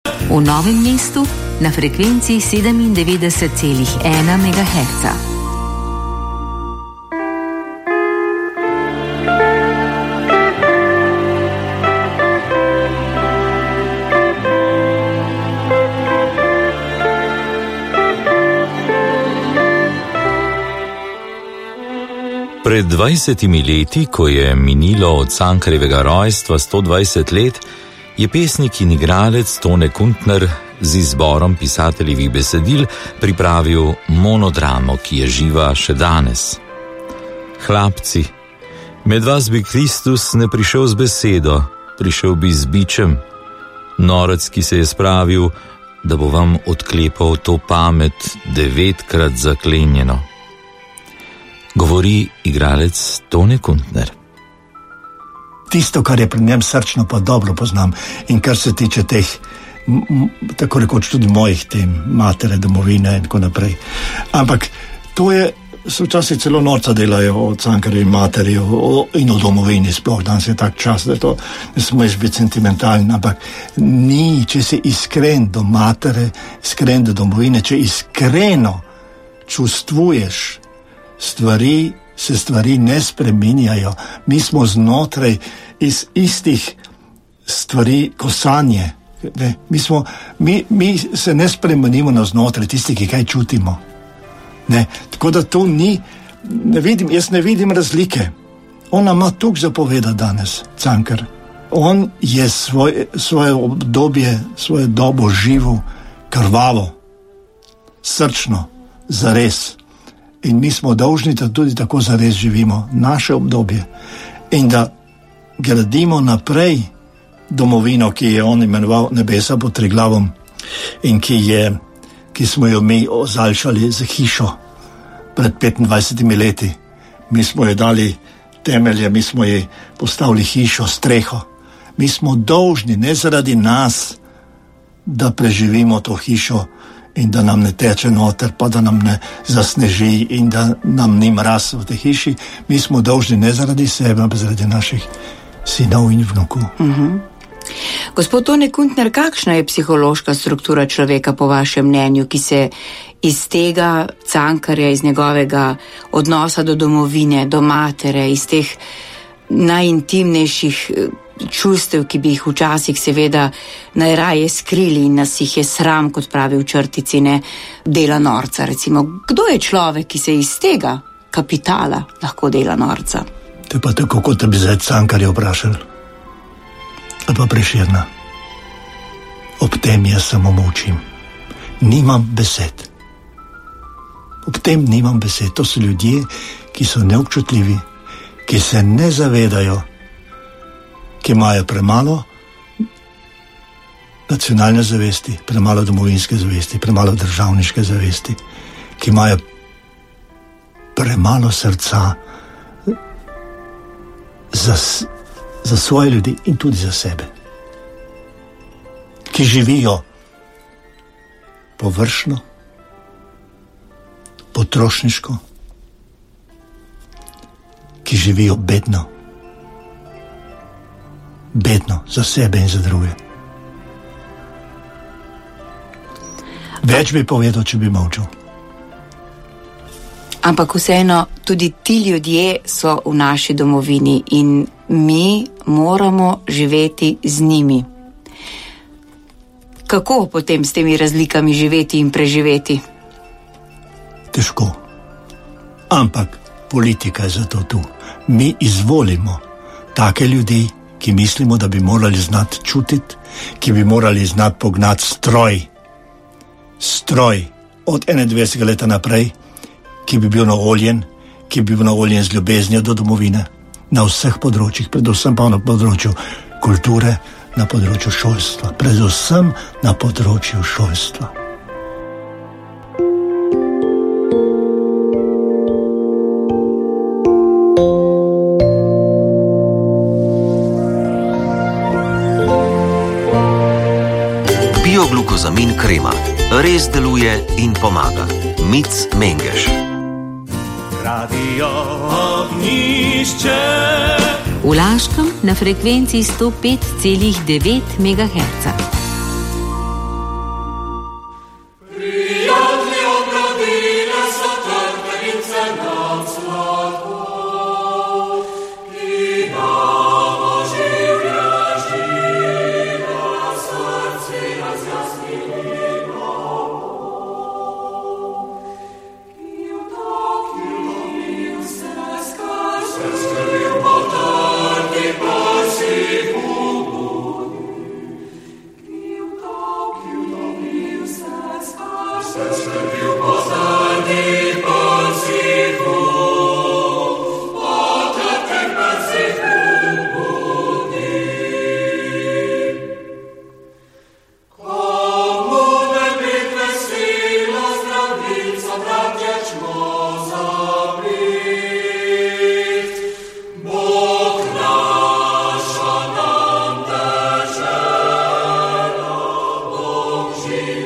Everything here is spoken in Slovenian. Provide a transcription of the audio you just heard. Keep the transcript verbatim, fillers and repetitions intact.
V Novem mestu na frekvenci sedemindevetdeset celih ena megaherca. Pred dvajsetimi leti, ko je minilo od Cankarjevega rojstva sto dvajset let, je pesnik in igralec Tone Kuntner z izborom pisateljevih besedil pripravil monodramo, ki je živa še danes. Hlapci, med vas bi Kristus ne prišel z besedo, prišel bi z bičem. Norec, ki se je spravil, da bo vam odklepal to pamet devetkrat zaklenjeno. Govori igralec Tone Kuntner. Tisto, kar je pri njem srčno, pa dobro poznam. In kar se tiče teh, tako rekoč tudi mojih tem, matere, domovine in tako naprej. Ampak to je, so včasih celo norca delajo o Cankarjevi materi o, in o domovini sploh. Danes je tak čas, da to ne smo jaz biti sentimentalni, ampak ni, če si iskren do matere, iskren do domovine, če iskreno čustvuješ stvari, se stvari ne spreminjajo. Mi smo znotraj iz istih stvari kosanje. Ne? Mi, smo, mi, mi se ne spremenimo na znotraj tisti, ki kaj čutimo. Ne? Tako da to ni, ne vidim, jaz ne vidim razlike. Ona ima tukaj zapoveda danes, Cankar. On je svoj, svoje obdobje, svoje dobo živo, krvavo, srčno, zares. In mi smo dolžni, da tudi tako zares živimo naše obdobje in da gradimo naprej domovino, ki je on imenoval nebesa pod Triglavom in ki, je, ki smo jo mi ozaljšali za hišo pred petindvajsetimi leti. Mi smo jo dali temelje, mi smo ji postavili hišo, streho. Mi smo dolžni, ne zaradi nas, da preživimo to hišo in da nam ne teče noter, pa da nam ne zasneži in da nam ni mraz v tej hiši. Mi smo dolžni ne zaradi sebe, ampak zaradi naših sinov in vnukov. Uh-huh. Gospod Tone Kuntner, kakšna je psihološka struktura človeka po vašem mnenju, ki se iz tega Cankarja, iz njegovega odnosa do domovine, do matere, iz teh najintimnejših čustev, ki bi jih včasih seveda najraje skrili in nas jih je sram, kot pravi v črtici, ne, dela norca, recimo. Kdo je človek, ki se iz tega kapitala lahko dela norca? To je pa tako, kot da bi zdaj Cankarja vprašal. Ali pa Prešerna. Ob tem jaz samo molčim. Nimam besed. Ob tem nimam besed. To so ljudje, ki so neobčutljivi, ki se ne zavedajo, ki imajo premalo nacionalne zavesti, premalo domovinske zavesti, premalo državniške zavesti, ki imajo premalo srca za, za svoje ljudi in tudi za sebe, ki živijo površno, potrošniško, ki živijo bedno. Bedno za sebe in za druge. Več bi povedal, če bi molčal. Ampak vseeno, tudi ti ljudje so v naši domovini in mi moramo živeti z njimi. Kako potem s temi razlikami živeti in preživeti? Težko. Ampak politika je zato tu. Mi izvolimo take ljudi, ki mislimo, da bi morali znati čutiti, ki bi morali znati pognati stroj, stroj od enaindvajsetega leta naprej, ki bi bil naoljen, ki bi bil naoljen z ljubeznijo do domovine, na vseh področjih, predvsem pa na področju kulture, na področju šolstva, predvsem na področju šolstva. Bioglukozamin krema. Res deluje in pomaga. Mic Mengeš. Radio Ognjišče. V Laškem na frekvenci sto pet celih devet megaherca. si.